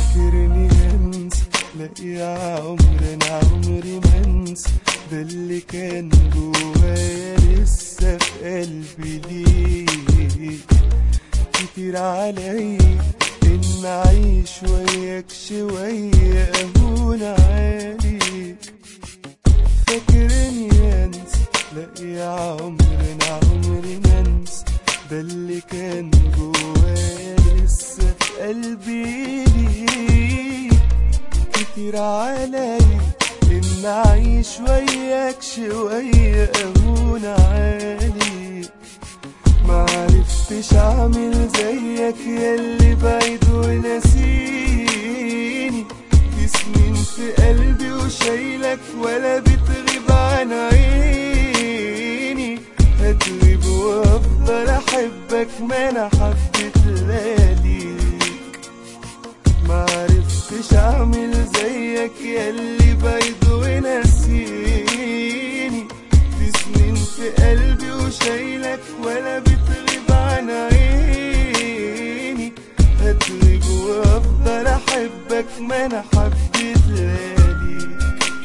فاكرني هنسى؟ لا يا عمري انا عمري ما انسى، ده اللي كان جوايا لسه في قلبي ليك. كتير عليا ان اعيش وياك شوية اهون عليك. فاكرني انسى؟ لا يا عمري انا عمري ما انسى، ده اللي كان جوايا لسه في قلبي ليك. كتير عليا ان اعيش وياك شوية اهون عليك. معرفتش اعمل زيك ياللي بعيد وناسيني، في سنين في قلبي وشايلك ولا بتغيب عن عيني. هتغيب وافضل احبك ما انا حبيت لياليك. معرفتش اعمل زيك ياللي بعيد وناسيني، في سنين في قلبي وشايلك ولا بتغيب عن عيني. هتغيب وافضل احبك ما انا حبيت لياليك.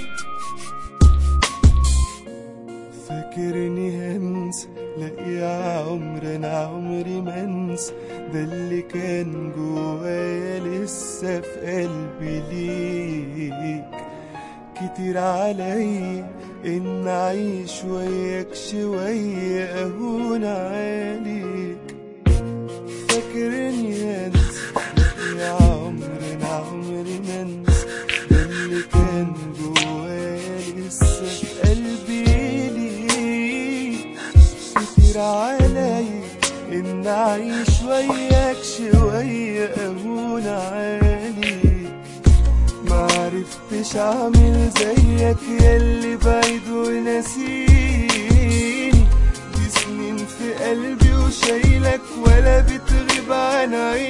فاكرني هنسى؟ لا يا عمري انا عمري ما انسى، ده اللي كان جوايا لسه في قلبي ليك. كتير عليا ان اعيش وياك شوية اهون عليك. فاكرني هنسى؟ لا يا عمري انا عمري ما انسى، ده اللي كان جوايا لسه في قلبي ليك. كتير عليا ان اعيش وياك شوية اهون عليك. معرفتش اعمل زيك ياللي بعيد وناسيني، دي سنين في قلبي وشايلك ولا بتغيب عن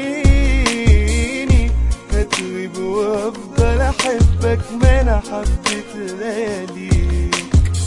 عيني. هتغيب وافضل احبك ما انا حبيت لياليك.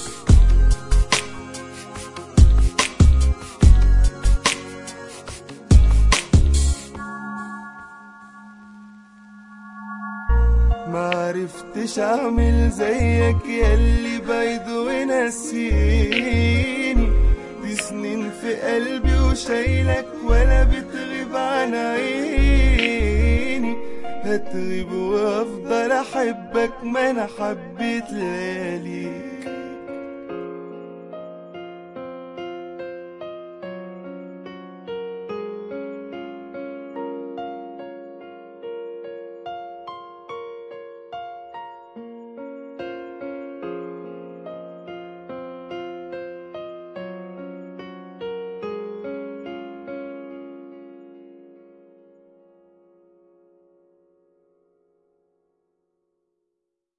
معرفتش اعمل زيك ياللي بعيد وناسيني، دي سنين في قلبي وشايلك ولا بتغيب عن عيني. هتغيب وافضل احبك ما انا حبيت لياليك.